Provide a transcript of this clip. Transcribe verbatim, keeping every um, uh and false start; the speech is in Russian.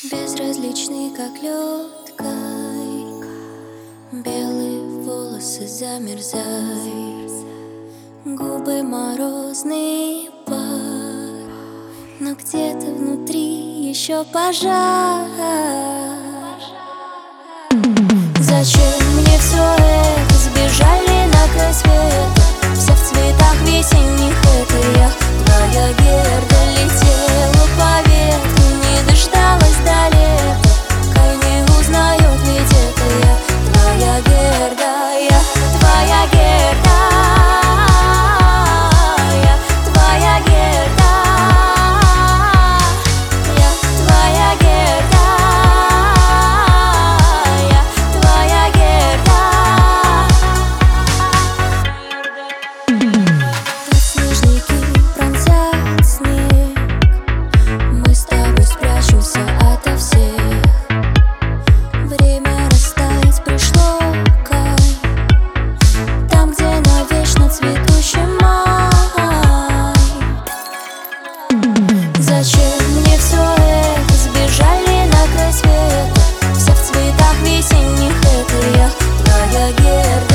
Безразличный, как лед, кай, белые волосы замерзай, губы морозный пар, но где-то внутри еще пожар. Зачем мне все это? Сбежали на край света, все в цветах весенних. Это я, твоя Герда, летела по ветру, не дождалась до лета. Кай не узнает, ведь это я, твоя Герда, я твоя Герда, я твоя Герда, я твоя Герда, я твоя Герда. Подснежники пронзят снег, мы с тобой спрячемся ото всех. Время растаять пришло, Кай, там, где навечно цветущий май. Зачем мне все это? Сбежали на край света, все в цветах весенних. Это я, твоя Герда.